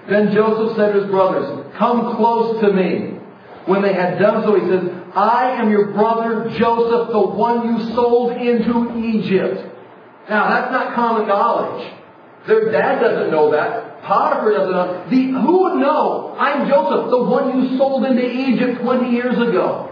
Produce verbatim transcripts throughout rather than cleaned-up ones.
Then Joseph said to his brothers, "Come close to me." When they had done so, he says, "I am your brother Joseph, the one you sold into Egypt." Now, that's not common knowledge. Their dad doesn't know that. Potiphar doesn't know. The, who would know? I'm Joseph, the one you sold into Egypt twenty years ago.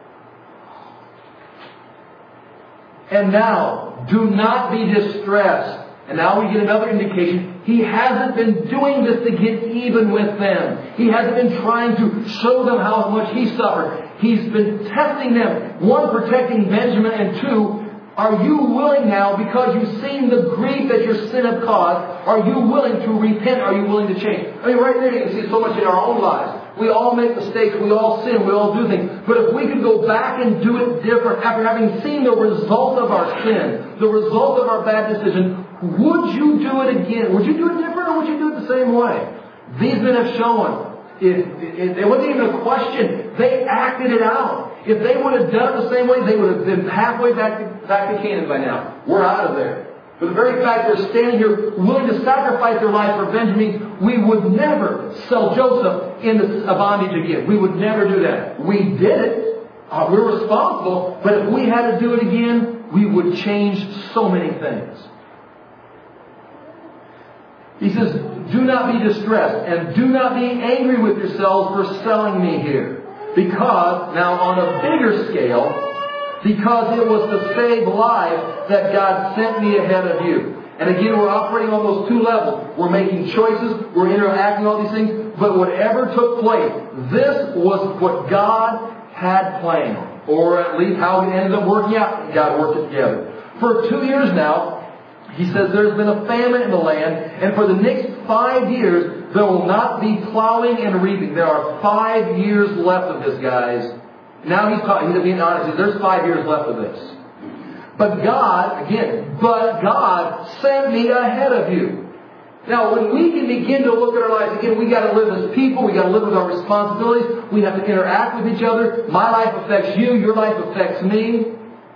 And now, do not be distressed. And now we get another indication. He hasn't been doing this to get even with them. He hasn't been trying to show them how much he suffered. He's been testing them. One, protecting Benjamin. And two, are you willing now, because you've seen the grief that your sin has caused, are you willing to repent? Are you willing to change? I mean, right there you can see so much in our own lives. We all make mistakes. We all sin. We all do things. But if we could go back and do it different after having seen the result of our sin, the result of our bad decision, would you do it again? Would you do it different, or would you do it the same way? These men have shown it, it, it wasn't even a question. They acted it out. If they would have done it the same way, they would have been halfway back to, back to Canaan by now. We're out of there. For the very fact they're standing here willing to sacrifice their lives for Benjamin, we would never sell Joseph into a bondage again. We would never do that. We did it. Uh, we're responsible. But if we had to do it again, we would change so many things. He says, do not be distressed and do not be angry with yourselves for selling me here. Because, now on a bigger scale, because it was to save lives that God sent me ahead of you. And again, we're operating on those two levels. We're making choices. We're interacting all these things. But whatever took place, this was what God had planned. Or at least how it ended up working out. God worked it together. For two years now, he says there's been a famine in the land. And for the next five years, there will not be plowing and reaping. There are five years left of this, guys. Now he's talking, he's being honest. There's five years left of this. But God, again, but God sent me ahead of you. Now, when we can begin to look at our lives, again, we got to live as people. We got to live with our responsibilities. We have to interact with each other. My life affects you. Your life affects me.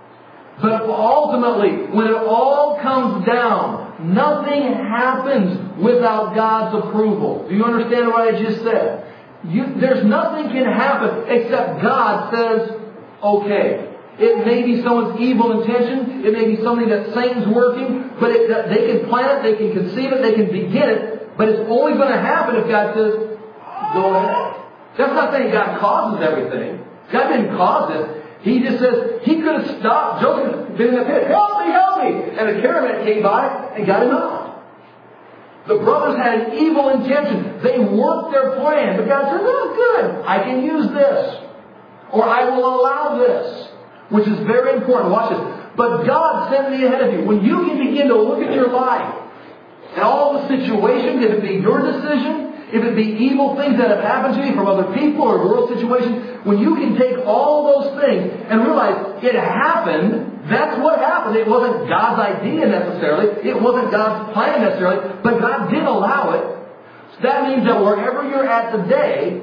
But ultimately, when it all comes down, nothing happens without God's approval. Do you understand what I just said? You, there's nothing can happen except God says, okay. It may be someone's evil intention. It may be something that Satan's working. But it, they can plan it. They can conceive it. They can begin it. But it's only going to happen if God says, go ahead. That's not saying God causes everything. God didn't cause this. He just says, he could have stopped Joseph being in the pit. Help me, help me. And a caravan came by and got him out. The brothers had an evil intention. They worked their plan. But God said, oh, good. I can use this. Or I will allow this. Which is very important. Watch this. But God sent me ahead of you. When you can begin to look at your life and all the situations, if it be your decision, if it be evil things that have happened to you from other people or world situations, when you can take all those things and realize it happened, that's what happened. It wasn't God's idea necessarily. It wasn't God's plan necessarily. But God did allow it. So that means that wherever you're at today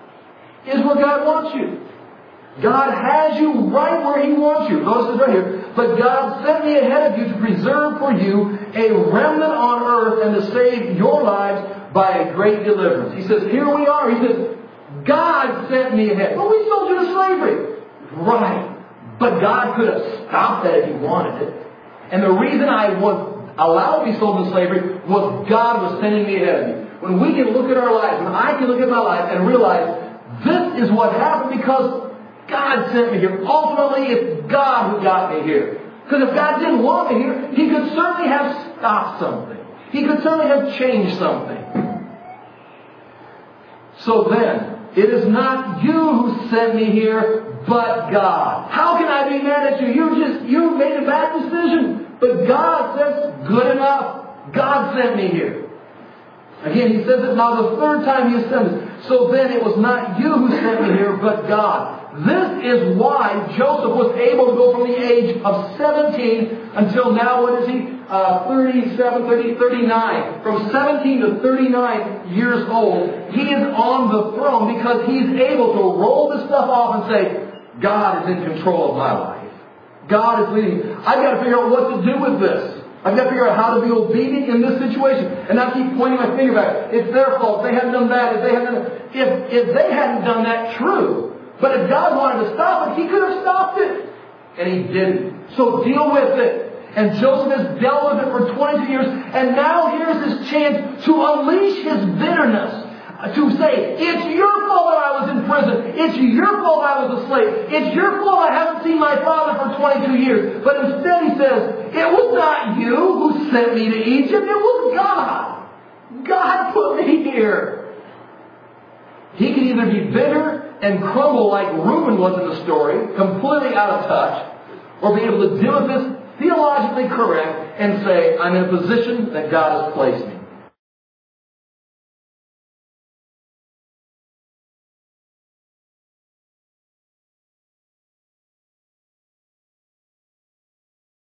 is where God wants you. God has you right where He wants you. Notice this right here. But God sent me ahead of you to preserve for you a remnant on earth and to save your lives by a great deliverance. He says, here we are. He says, God sent me ahead. Well, we sold you to slavery. Right. But God could have stopped that if He wanted it. And the reason I was allowed to be sold into slavery was God was sending me ahead of you. When we can look at our lives, when I can look at my life and realize this is what happened because God sent me here. Ultimately, it's God who got me here. Because if God didn't want me here, He could certainly have stopped something. He could certainly have changed something. So then, it is not you who sent me here, but God. How can I be mad at you? You just, you made a bad decision. But God says, good enough. God sent me here. Again, He says it now the third time He has sent us. So then it was not you who sent me here, but God. This is why Joseph was able to go from the age of seventeen until now, what is he? Uh, thirty-seven, thirty, thirty-nine. From seventeen to thirty-nine years old, he is on the throne because he's able to roll this stuff off and say, God is in control of my life. God is leading. I've got to figure out what to do with this. I've got to figure out how to be obedient in this situation. And not keep pointing my finger back. It's their fault. If they hadn't done that. If they hadn't done that. If, if they hadn't done that, true. But if God wanted to stop it, He could have stopped it. And He didn't. So deal with it. And Joseph has dealt with it for twenty-two years. And now here's his chance to unleash his bitterness. To say, it's your fault that I was in prison. It's your fault I was a slave. It's your fault I haven't seen my father for twenty-two years. But instead he says, it was not you who sent me to Egypt. It was God. God put me here. He can either be bitter and crumble like Reuben was in the story, completely out of touch, or be able to deal with this theologically correct and say, I'm in a position that God has placed me.